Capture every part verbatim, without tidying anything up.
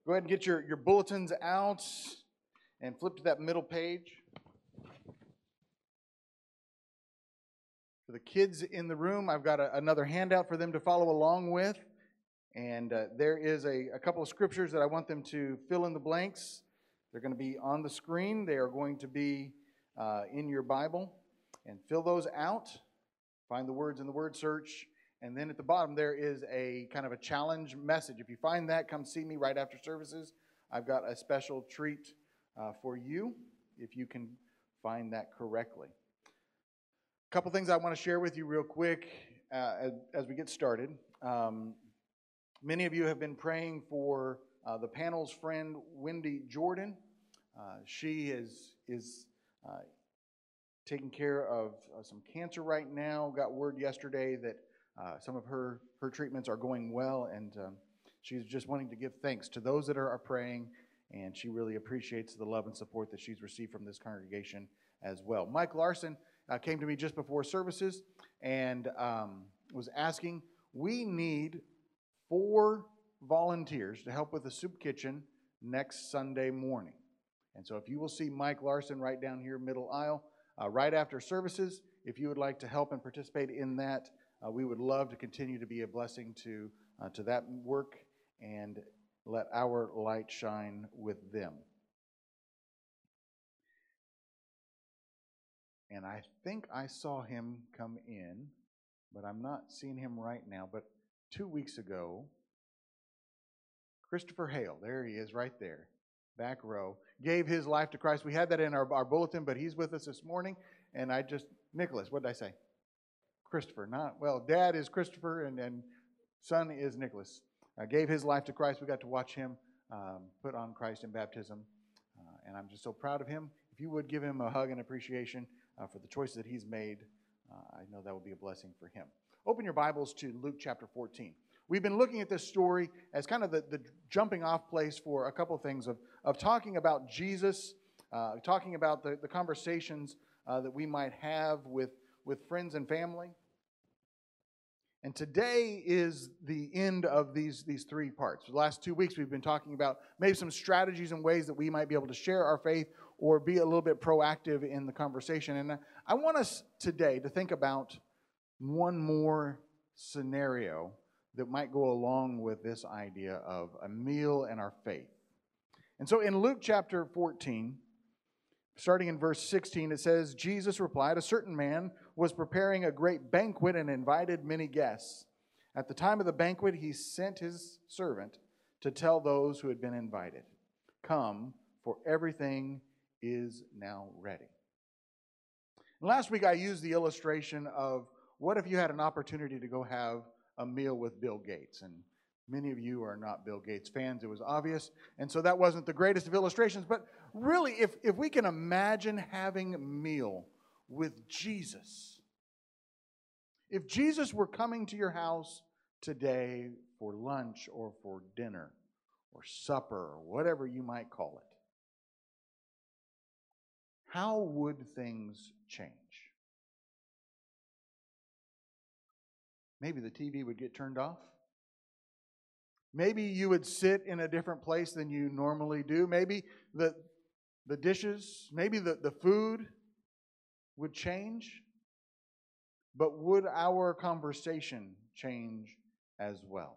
Go ahead and get your, your bulletins out and flip to that middle page. For the kids in the room, I've got a, another handout for them to follow along with. And uh, there is a, a couple of scriptures that I want them to fill in the blanks. They're going to be on the screen. They are going to be uh, in your Bible. And fill those out. Find the words in the word search. And then at the bottom there is a kind of a challenge message. If you find that, come see me right after services. I've got a special treat uh, for you if you can find that correctly. A couple things I want to share with you real quick uh, as, as we get started. Um, many of you have been praying for uh, the panel's friend, Wendy Jordan. Uh, she is, is uh, taking care of uh, some cancer right now. Got word yesterday that uh, some of her, her treatments are going well, and um, she's just wanting to give thanks to those that are, are praying, and she really appreciates the love and support that she's received from this congregation as well. Mike Larson uh, came to me just before services and um, was asking, we need four volunteers to help with the soup kitchen next Sunday morning. And so if you will see Mike Larson right down here, middle aisle, uh, right after services, if you would like to help and participate in that, uh, we would love to continue to be a blessing to, uh, to that work and let our light shine with them. And I think I saw him come in, but I'm not seeing him right now. But two weeks ago, Christopher Hale, there he is right there, back row, gave his life to Christ. We had that in our, our bulletin, but he's with us this morning. And I just, Nicholas, what did I say? Christopher, not, well, dad is Christopher and, and son is Nicholas. Uh, gave his life to Christ. We got to watch him um, put on Christ in baptism. Uh, and I'm just so proud of him. If you would give him a hug and appreciation uh, for the choices that he's made, uh, I know that will be a blessing for him. Open your Bibles to Luke chapter fourteen. We've been looking at this story as kind of the, the jumping off place for a couple of things of, of talking about Jesus, uh, talking about the, the conversations uh, that we might have with, with friends and family. And today is the end of these, these three parts. For the last two weeks, we've been talking about maybe some strategies and ways that we might be able to share our faith or be a little bit proactive in the conversation. And I want us today to think about one more scenario that might go along with this idea of a meal and our faith. And so in Luke chapter fourteen, starting in verse sixteen, it says, Jesus replied, a certain man was preparing a great banquet and invited many guests. At the time of the banquet, he sent his servant to tell those who had been invited, come, for everything is now ready. And last week, I used the illustration of what if you had an opportunity to go have a meal with Bill Gates? And many of you are not Bill Gates fans, it was obvious. And so that wasn't the greatest of illustrations. But really, if, if we can imagine having a meal with Jesus. If Jesus were coming to your house today for lunch or for dinner or supper or whatever you might call it, how would things change? Maybe the T V would get turned off. Maybe you would sit in a different place than you normally do. Maybe the, the dishes, maybe the, the food would change. But would our conversation change as well?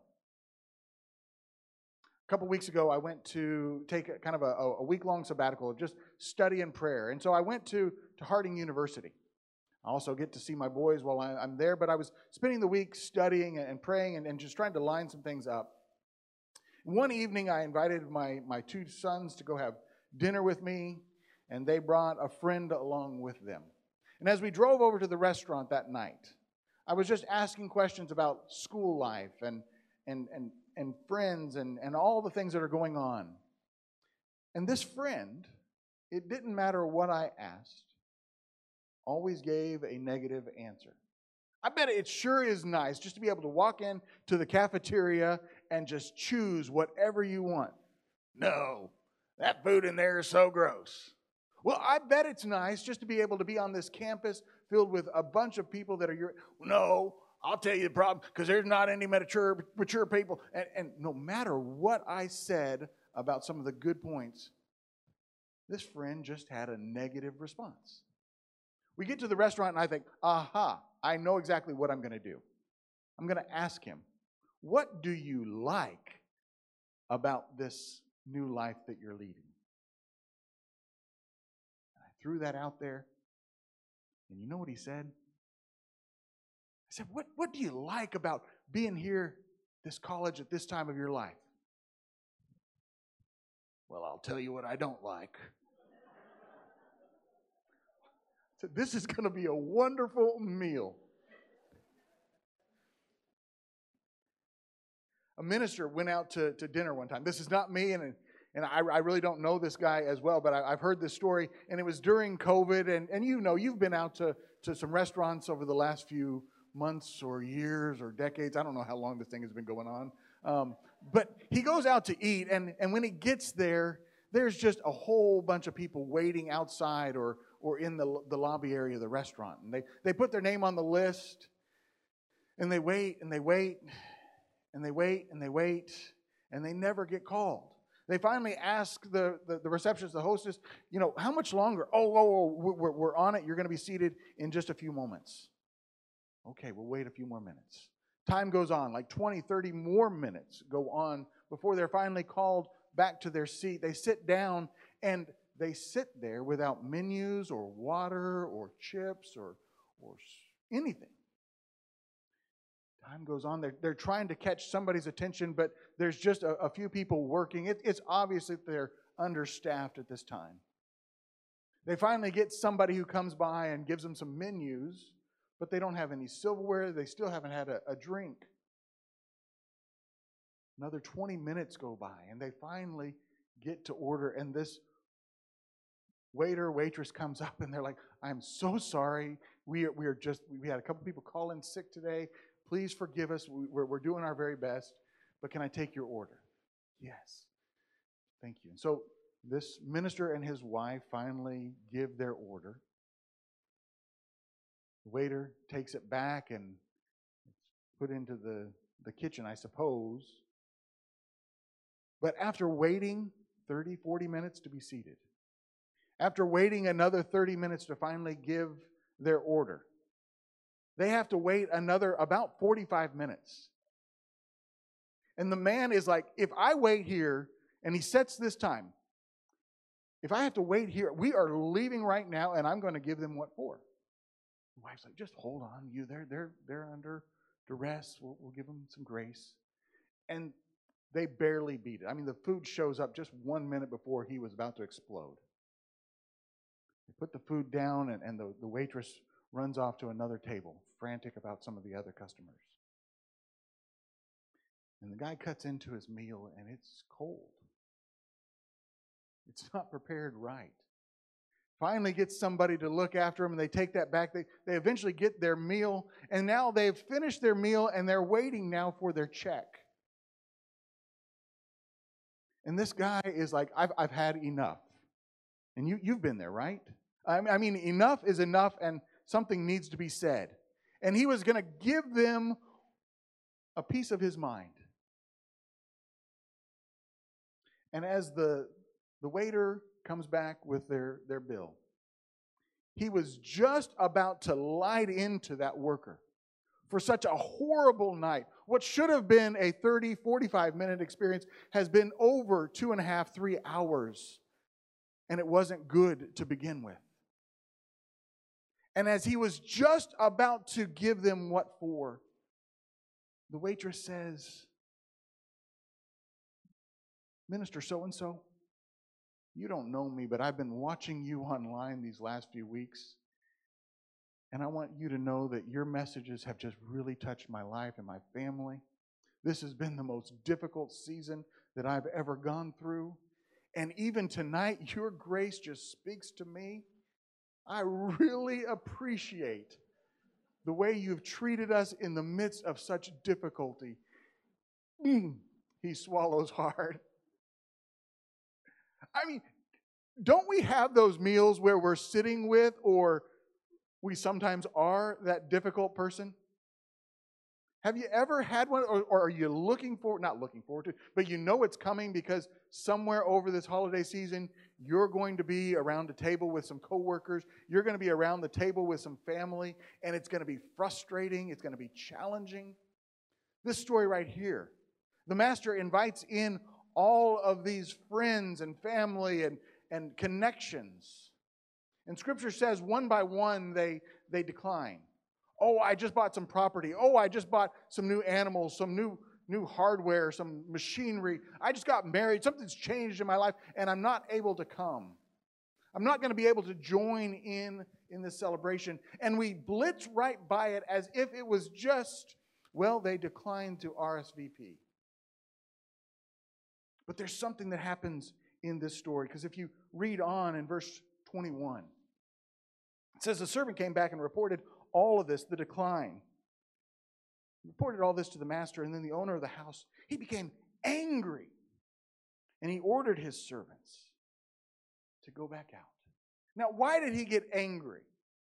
A couple weeks ago, I went to take a, kind of a, a week-long sabbatical of just study and prayer. And so I went to, to Harding University. I also get to see my boys while I, I'm there, but I was spending the week studying and praying and, and just trying to line some things up. One evening, I invited my, my two sons to go have dinner with me, and they brought a friend along with them. And as we drove over to the restaurant that night, I was just asking questions about school life and, and, and, and friends and, and all the things that are going on. And this friend, it didn't matter what I asked, always gave a negative answer. I bet it sure is nice just to be able to walk in to the cafeteria and just choose whatever you want. No, that food in there is so gross. Well, I bet it's nice just to be able to be on this campus filled with a bunch of people that are your... No, I'll tell you the problem, because there's not any mature, mature people. And, and no matter what I said about some of the good points, this friend just had a negative response. We get to the restaurant and I think, aha, I know exactly what I'm going to do. I'm going to ask him, what do you like about this new life that you're leading? And I threw that out there. And you know what he said? I said, what, what do you like about being here, this college, at this time of your life? Well, I'll tell you what I don't like. I said, this is going to be a wonderful meal. A minister went out to, to dinner one time. This is not me, and, and I, I really don't know this guy as well, but I, I've heard this story, and it was during COVID, and, and you know, you've been out to, to some restaurants over the last few months or years or decades. I don't know how long this thing has been going on. Um, but he goes out to eat, and, and when he gets there, there's just a whole bunch of people waiting outside or, or in the, the lobby area of the restaurant. And they, they put their name on the list, and they wait, and they wait, and they wait, and they wait, and they never get called. They finally ask the, the, the receptionist, the hostess, you know, how much longer? Oh, oh, oh we're, we're on it. You're going to be seated in just a few moments. Okay, we'll wait a few more minutes. Time goes on, like twenty, thirty more minutes go on before they're finally called back to their seat. They sit down, and they sit there without menus or water or chips or, or anything. Time goes on. They're, they're trying to catch somebody's attention, but there's just a, a few people working. It, it's obvious that they're understaffed at this time. They finally get somebody who comes by and gives them some menus, but they don't have any silverware. They still haven't had a, a drink. Another twenty minutes go by, and they finally get to order, and this waiter, waitress comes up, and they're like, I'm so sorry. We are, we are just, we had a couple people call in sick today. Please forgive us. We're, we're doing our very best, but can I take your order? Yes. Thank you. And so this minister and his wife finally give their order. The waiter takes it back and it's put into the, the kitchen, I suppose. But after waiting thirty, forty minutes to be seated, after waiting another thirty minutes to finally give their order, they have to wait another about forty-five minutes. And the man is like, if I wait here, and he sets this time, if I have to wait here, we are leaving right now, and I'm going to give them what for. The wife's like, just hold on, you. They're they're they're under duress. We'll, we'll give them some grace. And they barely beat it. I mean, the food shows up just one minute before he was about to explode. They put the food down, and, and the, the waitress runs off to another table, frantic about some of the other customers. And the guy cuts into his meal, and it's cold. It's not prepared right. Finally gets somebody to look after him, and they take that back. They, they eventually get their meal, and now they've finished their meal, and they're waiting now for their check. And this guy is like, I've, I've had enough. And you, you've been there, right? I mean, I mean, enough is enough, and something needs to be said. And he was going to give them a piece of his mind. And as the, the waiter comes back with their, their bill, he was just about to light into that worker for such a horrible night. What should have been a thirty, forty-five minute experience has been over two and a half, three hours. And it wasn't good to begin with. And as he was just about to give them what for, the waitress says, Minister so-and-so, you don't know me, but I've been watching you online these last few weeks. And I want you to know that your messages have just really touched my life and my family. This has been the most difficult season that I've ever gone through. And even tonight, your grace just speaks to me. I really appreciate the way you've treated us in the midst of such difficulty. Mm, he swallows hard. I mean, don't we have those meals where we're sitting with, or we sometimes are, that difficult person? Have you ever had one, or, or are you looking forward, not looking forward to, but you know it's coming because somewhere over this holiday season, you're going to be around a table with some coworkers, you're going to be around the table with some family, and it's going to be frustrating, it's going to be challenging. This story right here, the master invites in all of these friends and family and, and connections. And Scripture says one by one they, they decline. Oh, I just bought some property. Oh, I just bought some new animals, some new, new hardware, some machinery. I just got married. Something's changed in my life, and I'm not able to come. I'm not going to be able to join in in this celebration. And we blitz right by it as if it was just, well, they declined to R S V P. But there's something that happens in this story, because if you read on in verse twenty-one, it says, the servant came back and reported all of this, the decline. He reported all this to the master, and then the owner of the house, he became angry. And he ordered his servants to go back out. Now, why did he get angry?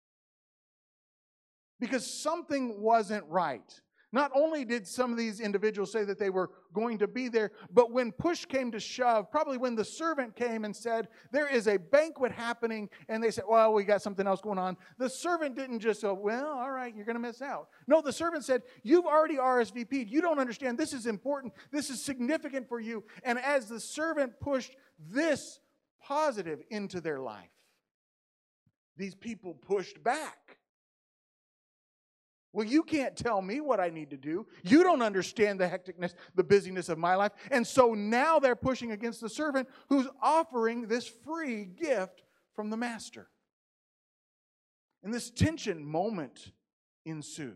Because something wasn't right. Not only did some of these individuals say that they were going to be there, but when push came to shove, probably when the servant came and said, there is a banquet happening, and they said, well, we got something else going on. The servant didn't just go, well, all right, you're going to miss out. No, the servant said, you've already R S V P'd. You don't understand. This is important. This is significant for you. And as the servant pushed this positive into their life, these people pushed back. Well, you can't tell me what I need to do. You don't understand the hecticness, the busyness of my life. And so now they're pushing against the servant who's offering this free gift from the master. And this tension moment ensues.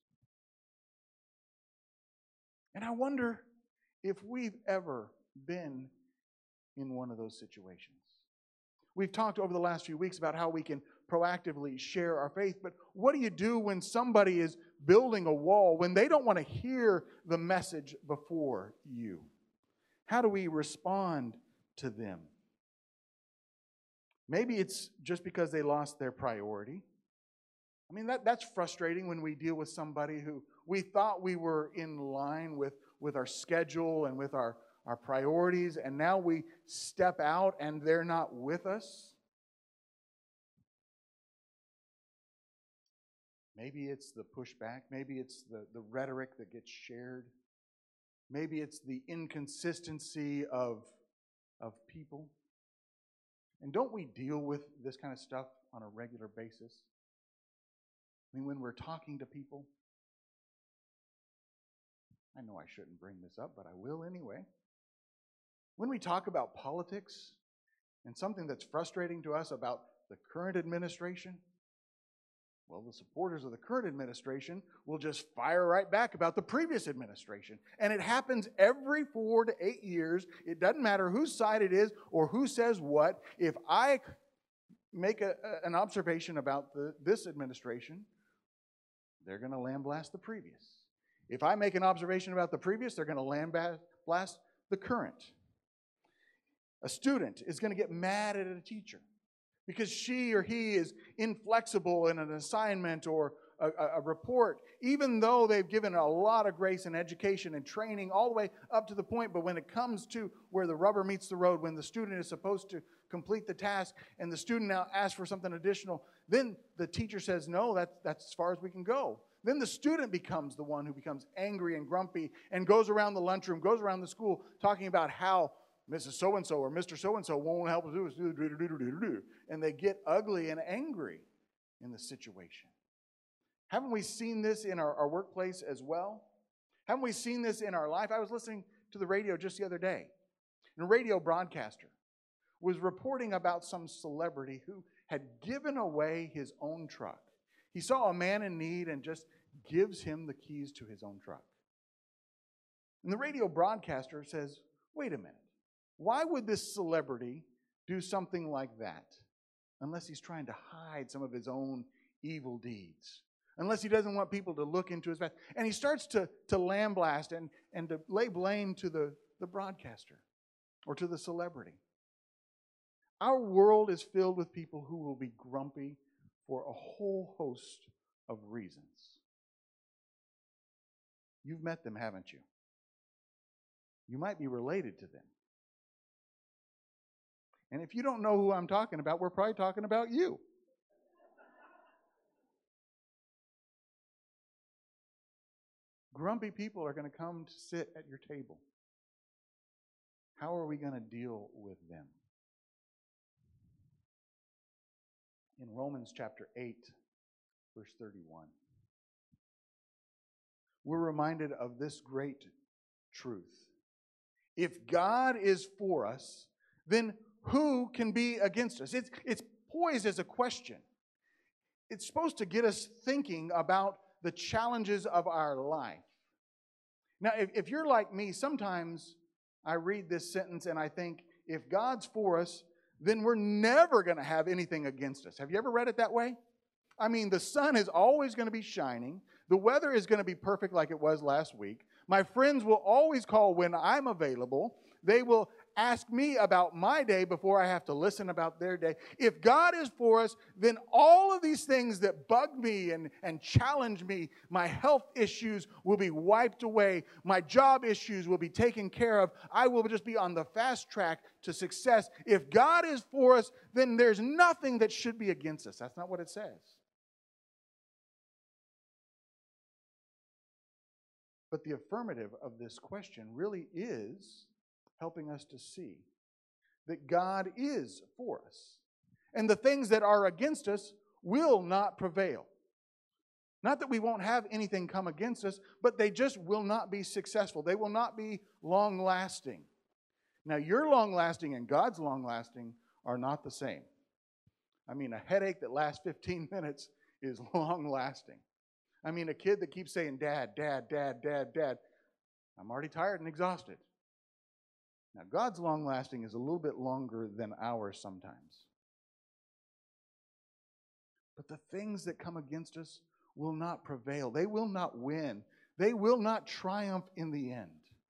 And I wonder if we've ever been in one of those situations. We've talked over the last few weeks about how we can proactively share our faith, but what do you do when somebody is building a wall, when they don't want to hear the message before you? How do we respond to them? Maybe it's just because they lost their priority. I mean, that, that's frustrating when we deal with somebody who we thought we were in line with, with our schedule and with our, our priorities, and now we step out and they're not with us. Maybe it's the pushback. Maybe it's the, the rhetoric that gets shared. Maybe it's the inconsistency of, of people. And don't we deal with this kind of stuff on a regular basis? I mean, when we're talking to people, I know I shouldn't bring this up, but I will anyway. When we talk about politics and something that's frustrating to us about the current administration, well, the supporters of the current administration will just fire right back about the previous administration. And it happens every four to eight years. It doesn't matter whose side it is or who says what. If I make a, an observation about the, this administration, they're going to lambaste the previous. If I make an observation about the previous, they're going to lambaste the current. A student is going to get mad at a teacher because she or he is inflexible in an assignment or a, a, a report, even though they've given a lot of grace and education and training all the way up to the point, but when it comes to where the rubber meets the road, when the student is supposed to complete the task and the student now asks for something additional, then the teacher says, no, that's, that's as far as we can go. Then the student becomes the one who becomes angry and grumpy and goes around the lunchroom, goes around the school talking about how Missus So-and-so or Mister So-and-so won't help us do this, and they get ugly and angry in the situation. Haven't we seen this in our, our workplace as well? Haven't we seen this in our life? I was listening to the radio just the other day, and a radio broadcaster was reporting about some celebrity who had given away his own truck. He saw a man in need and just gives him the keys to his own truck. And the radio broadcaster says, wait a minute. Why would this celebrity do something like that? Unless he's trying to hide some of his own evil deeds. Unless he doesn't want people to look into his past. And he starts to, to lambaste and, and to lay blame to the, the broadcaster or to the celebrity. Our world is filled with people who will be grumpy for a whole host of reasons. You've met them, haven't you? You might be related to them. And if you don't know who I'm talking about, we're probably talking about you. Grumpy people are going to come to sit at your table. How are we going to deal with them? In Romans chapter eight, verse thirty-one, we're reminded of this great truth. If God is for us, then who can be against us? It's, it's poised as a question. It's supposed to get us thinking about the challenges of our life. Now, if, if you're like me, sometimes I read this sentence and I think, if God's for us, then we're never going to have anything against us. Have you ever read it that way? I mean, the sun is always going to be shining. The weather is going to be perfect like it was last week. My friends will always call when I'm available. They will ask me about my day before I have to listen about their day. If God is for us, then all of these things that bug me and, and challenge me, my health issues will be wiped away. My job issues will be taken care of. I will just be on the fast track to success. If God is for us, then there's nothing that should be against us. That's not what it says. But the affirmative of this question really is helping us to see that God is for us. And the things that are against us will not prevail. Not that we won't have anything come against us, but they just will not be successful. They will not be long-lasting. Now, your long-lasting and God's long-lasting are not the same. I mean, a headache that lasts fifteen minutes is long-lasting. I mean, a kid that keeps saying, Dad, Dad, Dad, Dad, Dad, I'm already tired and exhausted. Now, God's long-lasting is a little bit longer than ours sometimes. But the things that come against us will not prevail. They will not win. They will not triumph in the end.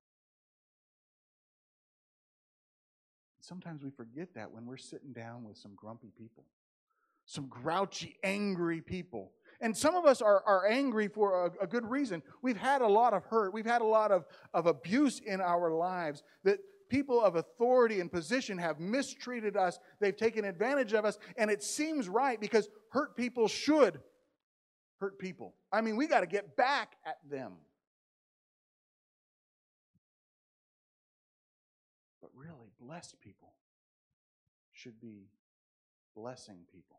Sometimes we forget that when we're sitting down with some grumpy people, some grouchy, angry people. And some of us are, are angry for a, a good reason. We've had a lot of hurt. We've had a lot of, of abuse in our lives that people of authority and position have mistreated us. They've taken advantage of us. And it seems right because hurt people should hurt people. I mean, we got to get back at them. But really, blessed people should be blessing people.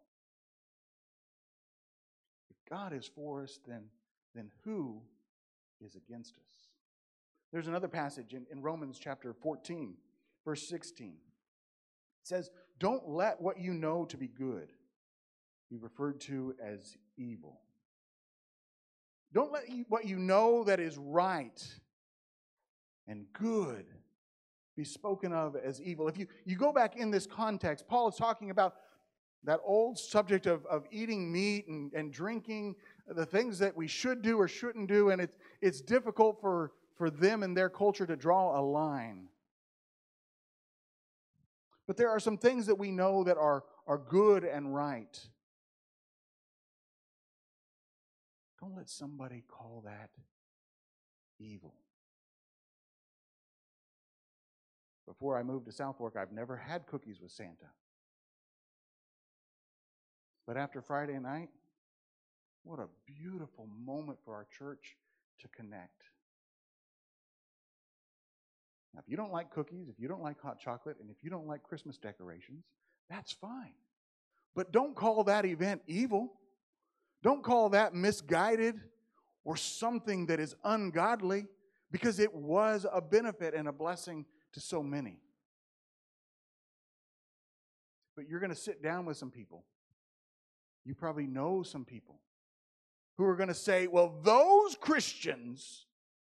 If God is for us, then, then who is against us? There's another passage in, in Romans chapter fourteen, verse sixteen. It says, don't let what you know to be good be referred to as evil. Don't let you, what you know that is right and good be spoken of as evil. If you, you go back in this context, Paul is talking about that old subject of, of eating meat and, and drinking, the things that we should do or shouldn't do, and it's, it's difficult for, for them and their culture to draw a line. But there are some things that we know that are, are good and right. Don't let somebody call that evil. Before I moved to Southwark, I've never had cookies with Santa. But after Friday night, what a beautiful moment for our church to connect. Now, if you don't like cookies, if you don't like hot chocolate, and if you don't like Christmas decorations, that's fine. But don't call that event evil. Don't call that misguided or something that is ungodly, because it was a benefit and a blessing to so many. But you're going to sit down with some people. You probably know some people who are going to say, well, those Christians,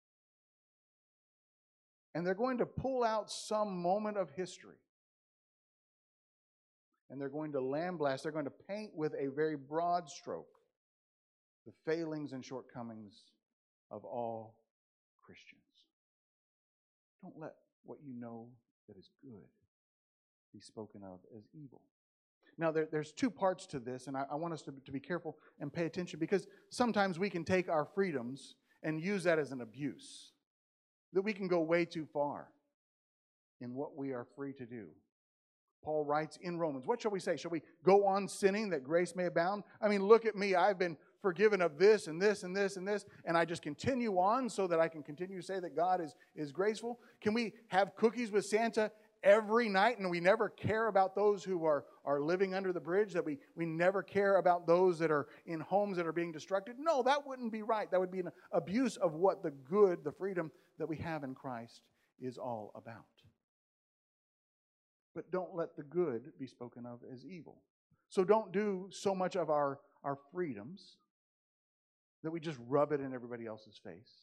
and they're going to pull out some moment of history. And they're going to lambaste, they're going to paint with a very broad stroke the failings and shortcomings of all Christians. Don't let what you know that is good be spoken of as evil. Now, there, there's two parts to this, and I, I want us to, to be careful and pay attention, because sometimes we can take our freedoms and use that as an abuse. That we can go way too far in what we are free to do. Paul writes in Romans, what shall we say? Shall we go on sinning that grace may abound? I mean, look at me. I've been forgiven of this and this and this and this, and I just continue on so that I can continue to say that God is, is graceful? Can we have cookies with Santa every night and we never care about those who are, are living under the bridge? That we, we never care about those that are in homes that are being destructed? No, that wouldn't be right. That would be an abuse of what the good, the freedom that we have in Christ is all about. But don't let the good be spoken of as evil. So don't do so much of our, our freedoms that we just rub it in everybody else's face.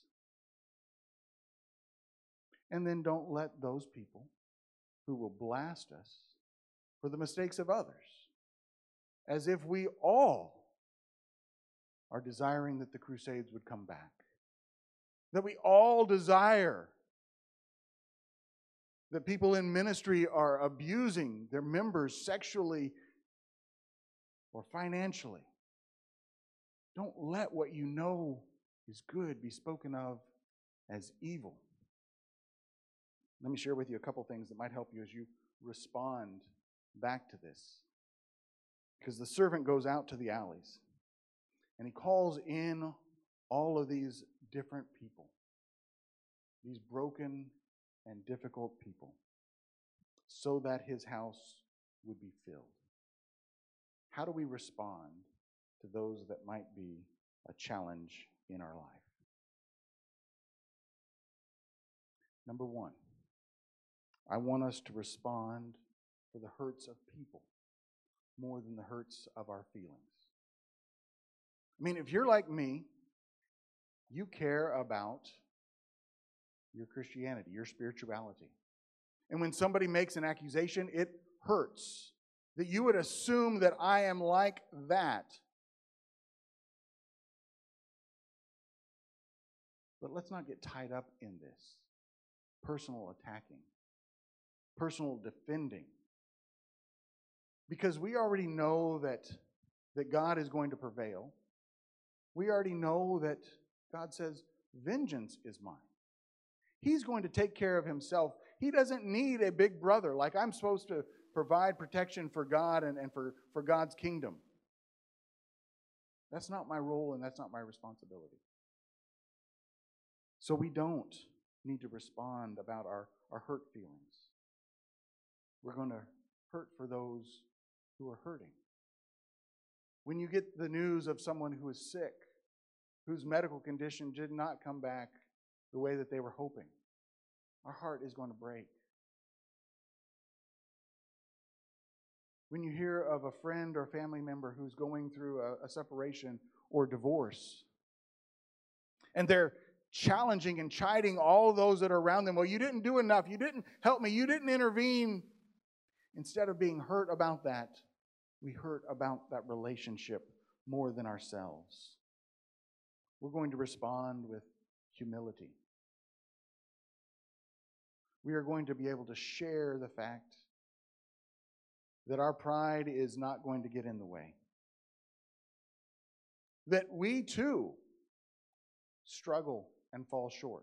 And then don't let those people who will blast us for the mistakes of others, as if we all are desiring that the Crusades would come back. That we all desire that people in ministry are abusing their members sexually or financially. Don't let what you know is good be spoken of as evil. Let me share with you a couple things that might help you as you respond back to this. Because the servant goes out to the alleys and he calls in all of these different people, these broken and difficult people, so that his house would be filled. How do we respond to those that might be a challenge in our life? Number one, I want us to respond for the hurts of people more than the hurts of our feelings. I mean, if you're like me, you care about your Christianity, your spirituality. And when somebody makes an accusation, it hurts. That you would assume that I am like that. But let's not get tied up in this. Personal attacking. Personal defending. Because we already know that, that God is going to prevail. We already know that God says, vengeance is mine. He's going to take care of himself. He doesn't need a big brother. Like I'm supposed to provide protection for God and, and for, for God's kingdom. That's not my role and that's not my responsibility. So we don't need to respond about our, our hurt feelings. We're going to hurt for those who are hurting. When you get the news of someone who is sick, whose medical condition did not come back the way that they were hoping, our heart is going to break. When you hear of a friend or family member who's going through a, a separation or divorce, and they're challenging and chiding all those that are around them, well, you didn't do enough, you didn't help me, you didn't intervene. Instead of being hurt about that, we hurt about that relationship more than ourselves. We're going to respond with humility. We are going to be able to share the fact that our pride is not going to get in the way. That we too struggle and fall short.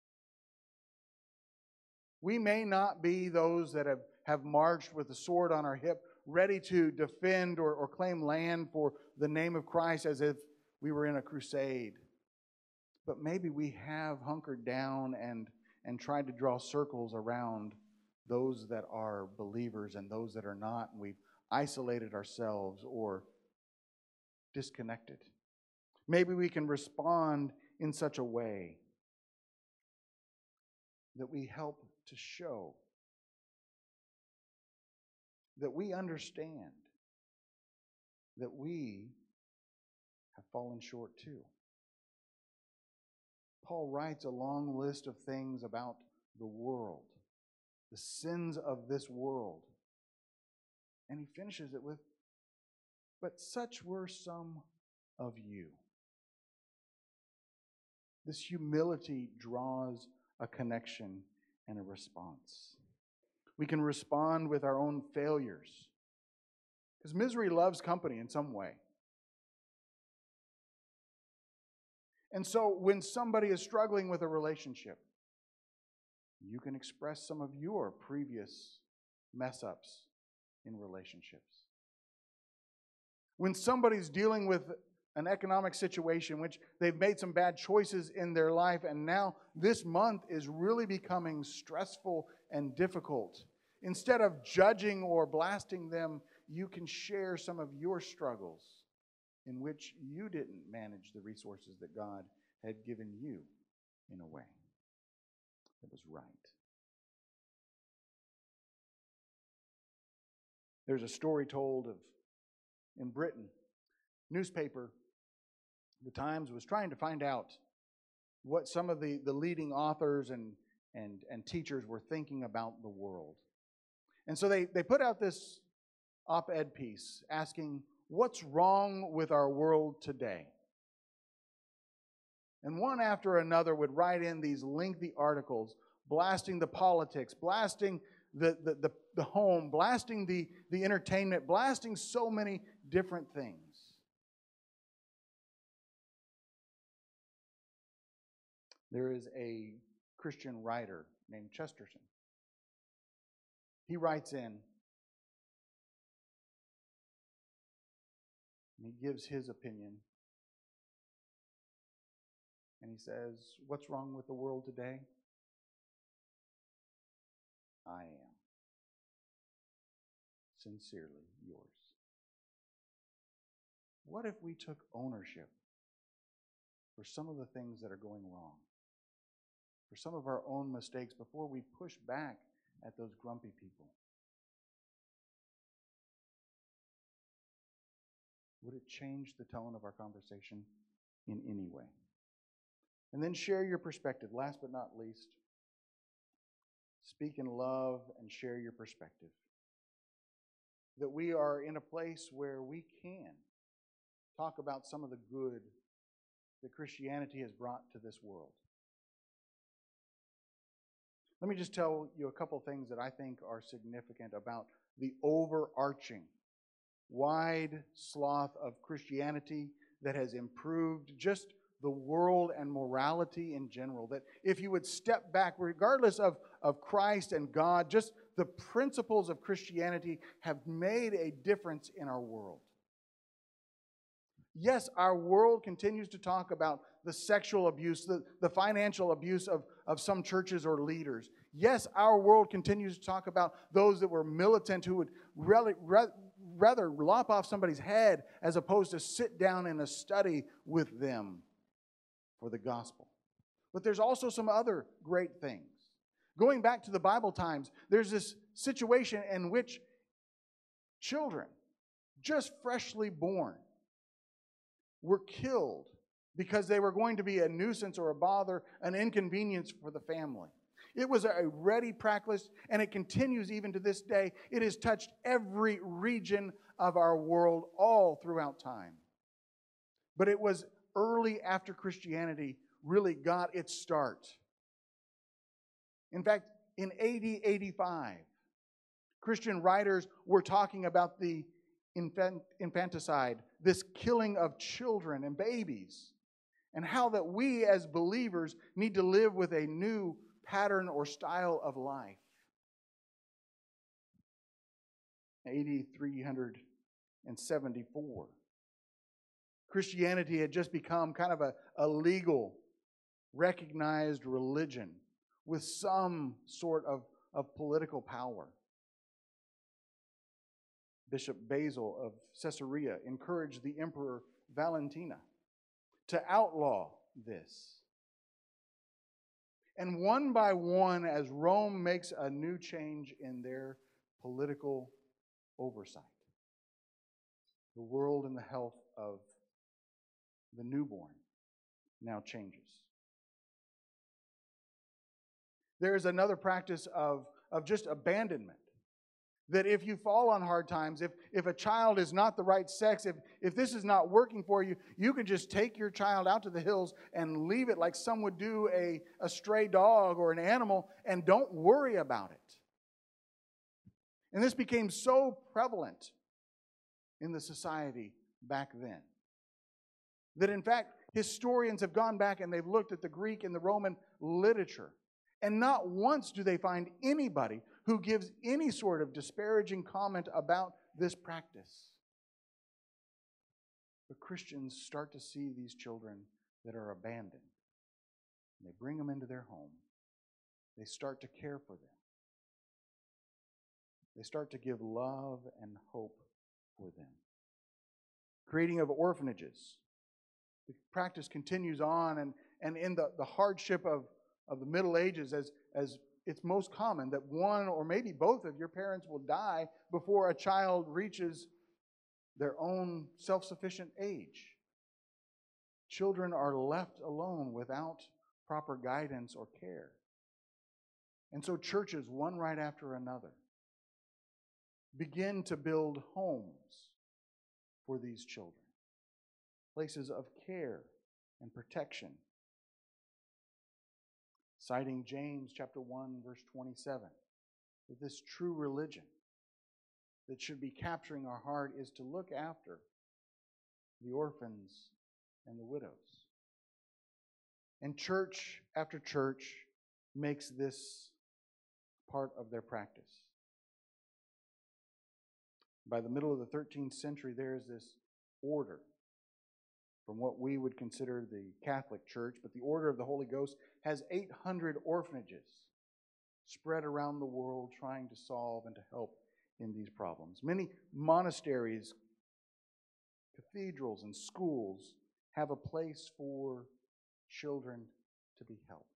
We may not be those that have, have marched with a sword on our hip, ready to defend or, or claim land for the name of Christ as if we were in a crusade. But maybe we have hunkered down and, and tried to draw circles around those that are believers and those that are not, and we've isolated ourselves or disconnected. Maybe we can respond in such a way that we help to show that we understand that we have fallen short too. Paul writes a long list of things about the world, the sins of this world. And he finishes it with, but such were some of you. This humility draws a connection and a response. We can respond with our own failures. Because misery loves company in some way. And so when somebody is struggling with a relationship, you can express some of your previous mess-ups in relationships. When somebody's dealing with an economic situation, which they've made some bad choices in their life, and now this month is really becoming stressful and difficult. Instead of judging or blasting them, you can share some of your struggles in which you didn't manage the resources that God had given you in a way that was right. There's a story told of, in Britain, newspaper, The Times was trying to find out what some of the, the leading authors and, and, and teachers were thinking about the world. And so they, they put out this op-ed piece asking, what's wrong with our world today? And one after another would write in these lengthy articles, blasting the politics, blasting the, the, the, the home, blasting the, the entertainment, blasting so many different things. There is a Christian writer named Chesterton. He writes in, and he gives his opinion. And he says, what's wrong with the world today? I am. Sincerely yours. What if we took ownership for some of the things that are going wrong? For some of our own mistakes before we push back at those grumpy people? Would it change the tone of our conversation in any way? And then share your perspective. Last but not least, speak in love and share your perspective. That we are in a place where we can talk about some of the good that Christianity has brought to this world. Let me just tell you a couple things that I think are significant about the overarching, wide swath of Christianity that has improved just the world and morality in general. That if you would step back, regardless of, of Christ and God, just the principles of Christianity have made a difference in our world. Yes, our world continues to talk about the sexual abuse, the, the financial abuse of, of some churches or leaders. Yes, our world continues to talk about those that were militant who would really, re, rather lop off somebody's head as opposed to sit down in a study with them for the gospel. But there's also some other great things. Going back to the Bible times, there's this situation in which children, just freshly born, were killed because they were going to be a nuisance or a bother, an inconvenience for the family. It was a ready practice, and it continues even to this day. It has touched every region of our world all throughout time. But it was early after Christianity really got its start. In fact, in A D eighty-five, Christian writers were talking about the infant, infanticide, this killing of children and babies, and how that we as believers need to live with a new pattern or style of life. A D three seventy-four, Christianity had just become kind of a, a legal, recognized religion with some sort of, of political power. Bishop Basil of Caesarea encouraged the Emperor Valentina to outlaw this. And one by one, as Rome makes a new change in their political oversight, the world and the health of the newborn now changes. There is another practice of, of just abandonment. That if you fall on hard times, if, if a child is not the right sex, if, if this is not working for you, you can just take your child out to the hills and leave it like some would do a, a stray dog or an animal, and don't worry about it. And this became so prevalent in the society back then that in fact, Historians have gone back and they've looked at the Greek and the Roman literature. And not once do they find anybody who gives any sort of disparaging comment about this practice. But Christians start to see these children that are abandoned. They bring them into their home. They start to care for them. They start to give love and hope for them. Creating of orphanages. The practice continues on, and, and in the, the hardship of, of the Middle Ages, as, as it's most common that one or maybe both of your parents will die before a child reaches their own self-sufficient age. Children are left alone without proper guidance or care. And so churches, one right after another, begin to build homes for these children, places of care and protection. Citing James chapter one, verse twenty-seven, that this true religion that should be capturing our heart is to look after the orphans and the widows. And church after church makes this part of their practice. By the middle of the thirteenth century, there is this order from what we would consider the Catholic Church, but the Order of the Holy Ghost has eight hundred orphanages spread around the world trying to solve and to help in these problems. Many monasteries, cathedrals, and schools have a place for children to be helped.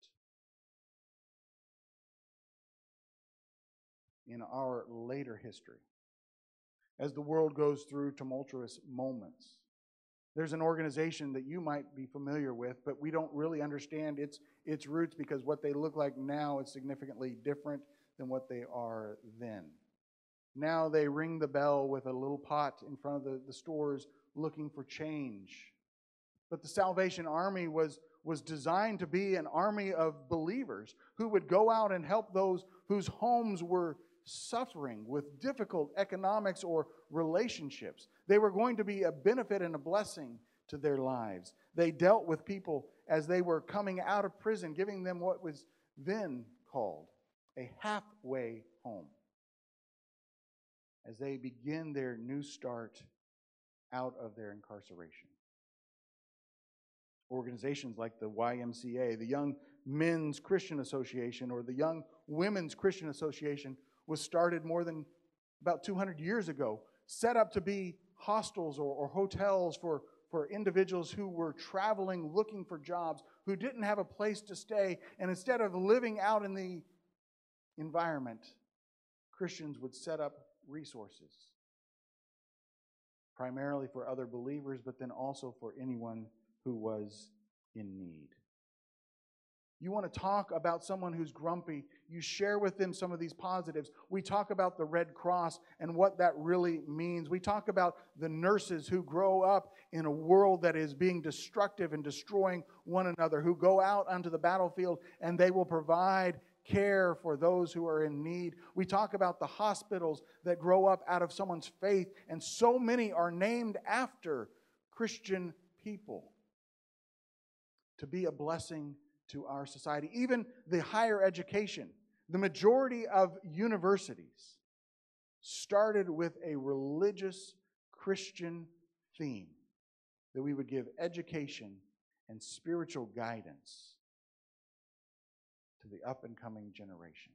In our later history, as the world goes through tumultuous moments, there's an organization that you might be familiar with, but we don't really understand its, its roots because what they look like now is significantly different than what they are then. Now they ring the bell with a little pot in front of the, the stores looking for change. But the Salvation Army was, was designed to be an army of believers who would go out and help those whose homes were suffering with difficult economics or relationships. They were going to be a benefit and a blessing to their lives. They dealt with people as they were coming out of prison, giving them what was then called a halfway home, as they begin their new start out of their incarceration. Organizations like the Y M C A, the Young Men's Christian Association, or the Young Women's Christian Association was started more than about two hundred years ago, set up to be hostels or, or hotels for, for individuals who were traveling looking for jobs, who didn't have a place to stay, and instead of living out in the environment, Christians would set up resources, primarily for other believers, but then also for anyone who was in need. You want to talk about someone who's grumpy, you share with them some of these positives. We talk about the Red Cross and what that really means. We talk about the nurses who grow up in a world that is being destructive and destroying one another, who go out onto the battlefield and they will provide care for those who are in need. We talk about the hospitals that grow up out of someone's faith, and so many are named after Christian people to be a blessing to our society. Even the higher education, the majority of universities started with a religious Christian theme, that we would give education and spiritual guidance to the up-and-coming generation.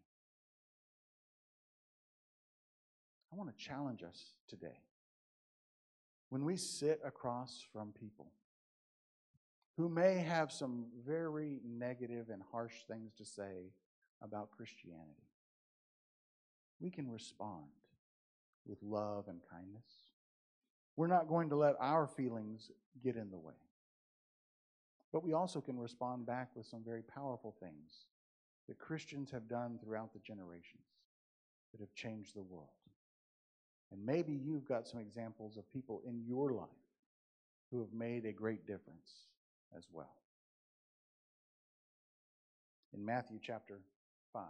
I want to challenge us today. When we sit across from people who may have some very negative and harsh things to say about Christianity, we can respond with love and kindness. We're not going to let our feelings get in the way. But we also can respond back with some very powerful things that Christians have done throughout the generations that have changed the world. And maybe you've got some examples of people in your life who have made a great difference as well. In Matthew chapter five,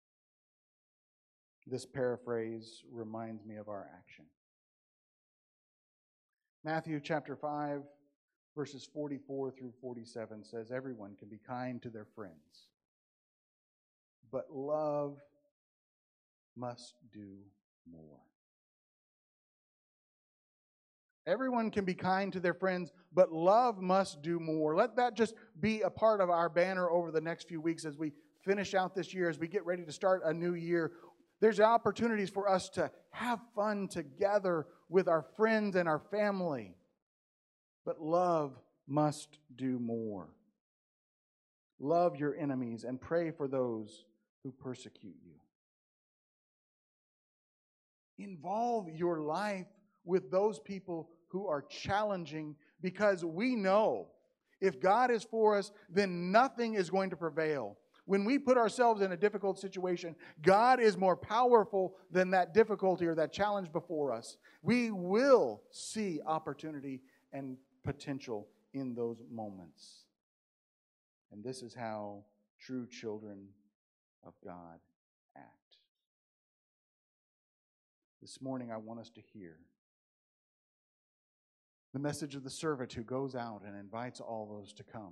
this paraphrase reminds me of our action. Matthew chapter five, verses forty-four through forty-seven says, everyone can be kind to their friends, but love must do more. Everyone can be kind to their friends, but love must do more. Let that just be a part of our banner over the next few weeks as we finish out this year, as we get ready to start a new year. There's opportunities for us to have fun together with our friends and our family. But love must do more. Love your enemies and pray for those who persecute you. Involve your life with those people who are challenging, because we know if God is for us, then nothing is going to prevail. When we put ourselves in a difficult situation, God is more powerful than that difficulty or that challenge before us. We will see opportunity and potential in those moments. And this is how true children of God act. This morning, I want us to hear the message of the servant who goes out and invites all those to come.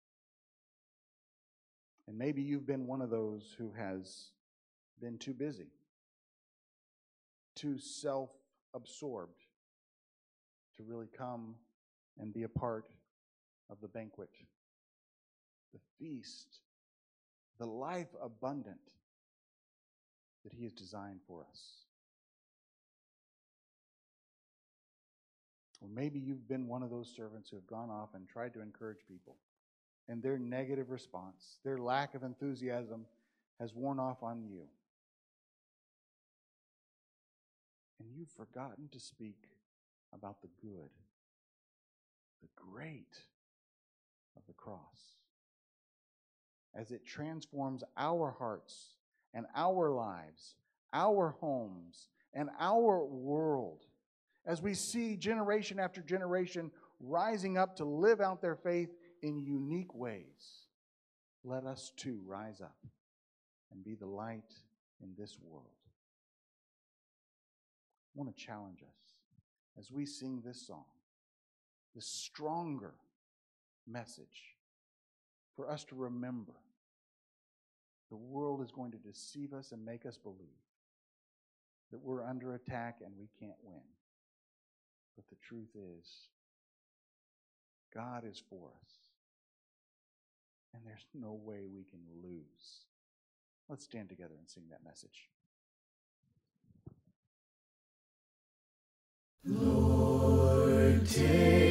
And maybe you've been one of those who has been too busy, too self-absorbed to really come and be a part of the banquet, the feast, the life abundant that He has designed for us. Or maybe you've been one of those servants who have gone off and tried to encourage people, and their negative response, their lack of enthusiasm has worn off on you. And you've forgotten to speak about the good, the great of the cross, as it transforms our hearts and our lives, our homes, and our world. As we see generation after generation rising up to live out their faith in unique ways, let us too rise up and be the light in this world. I want to challenge us as we sing this song, this stronger message, for us to remember the world is going to deceive us and make us believe that we're under attack and we can't win. But the truth is, God is for us, and there's no way we can lose. Let's stand together and sing that message. Lord, take